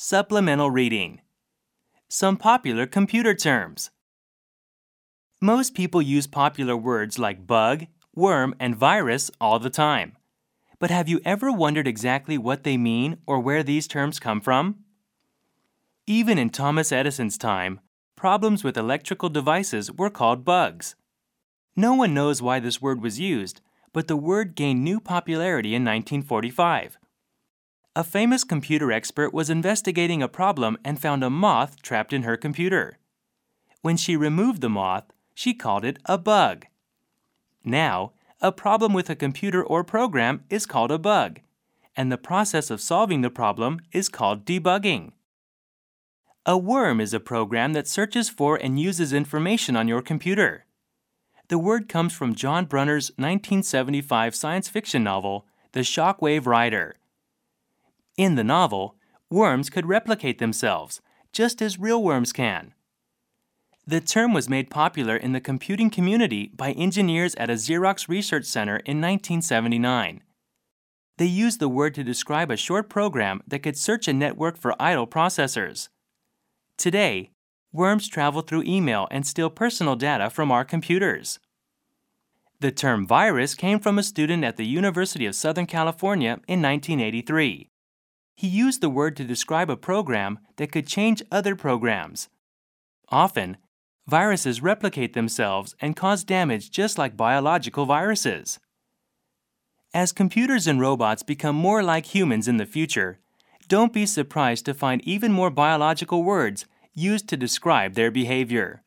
Supplemental reading. Some popular computer terms. Most people use popular words like bug, worm, and virus all the time. But have you ever wondered exactly what they mean or where these terms come from? Even in Thomas Edison's time, problems with electrical devices were called bugs. No one knows why this word was used, but the word gained new popularity in 1945. A famous computer expert was investigating a problem and found a moth trapped in her computer. When she removed the moth, she called it a bug. Now, a problem with a computer or program is called a bug, and the process of solving the problem is called debugging. A worm is a program that searches for and uses information on your computer. The word comes from John Brunner's 1975 science fiction novel, The Shockwave Rider. In the novel, worms could replicate themselves, just as real worms can. The term was made popular in the computing community by engineers at a Xerox research center in 1979. They used the word to describe a short program that could search a network for idle processors. Today, worms travel through email and steal personal data from our computers. The term virus came from a student at the University of Southern California in 1983. He used the word to describe a program that could change other programs. Often, viruses replicate themselves and cause damage just like biological viruses. As computers and robots become more like humans in the future, don't be surprised to find even more biological words used to describe their behavior.